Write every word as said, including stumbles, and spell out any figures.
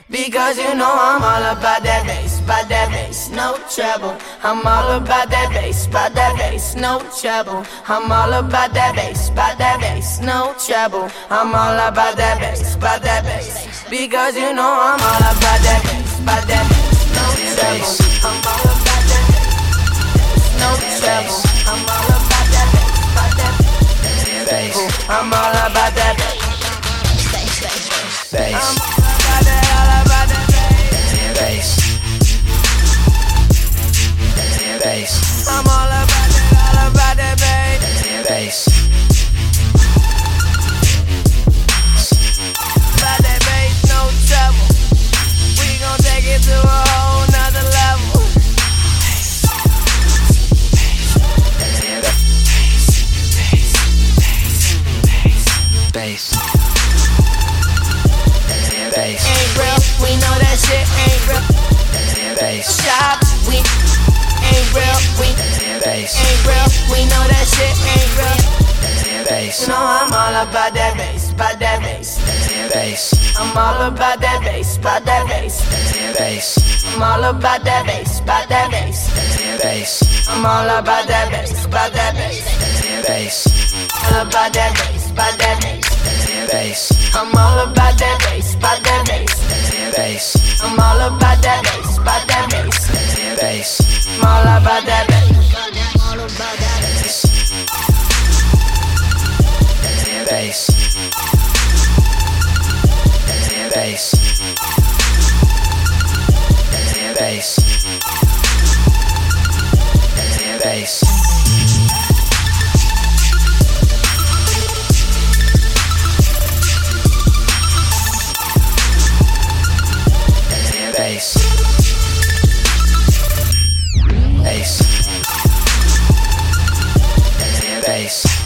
Because you know I'm all about that bass, about that bass, no trouble. I'm all about that bass, about that bass, no trouble. I'm all about that bass, about that bass, no trouble. I'm all about that bass, about that bass. Because you know I'm all about that bass, about that bass, no trouble. I'm all about that bass, no trouble. I'm all about that bass, about that bass. I'm all about that bass. Bass. I'm all about that, all about that bass. Bass. Bass. I'm all about that, all about that bass. Bass. About that bass, no trouble. We gon' take it to a whole nother level. Bass. Bass. Ain't real, we know that shit ain't real. Bass. Shop, we ain't real, we Bass. ain't real. We know that shit ain't real. Bass. You know I'm all about that bass, about that bass. Bass. I'm all about that bass, about that bass. Bass. I'm all about that bass, about that bass. Bass. I'm all about that bass, about that bass. Bass. All about that bass, about that bass. Bass. I'm all about that bass, about that bass. Bass. I'm all about that bass, about that bass. Bass. I'm all about that bass. All about that Bass. Bass. Bass. Bass. Bass. Bass. Bass. Bass.